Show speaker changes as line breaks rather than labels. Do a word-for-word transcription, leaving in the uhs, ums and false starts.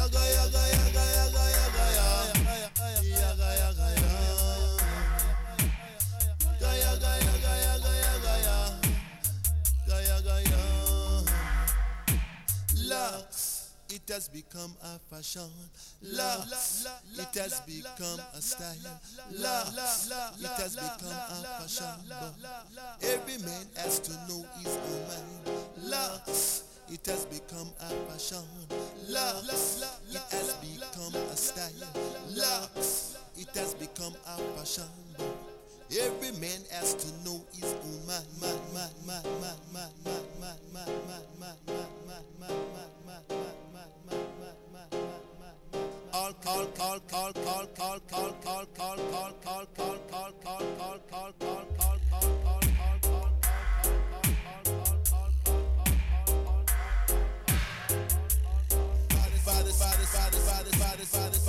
Yaga yaga yaga yaga yaga yaga yaga yaga yaga yaga yaga yaga yaga yaga yaga. Lux, it has become a fashion. Lux, it has become a style. Lux, it has become a fashion. But every man has to know his own mind. Lux, it has become a fashion. Lux, it has become a style. Lux, it has become a fashion. But every man has to know his own mind. Man, man, man, man, man, man, man, man, man, man, man, man, man, man, man, man, man, man. All call call call call call call call call call call call call call call call call call call call. Fathers, fathers, fathers, fathers, fathers, fathers.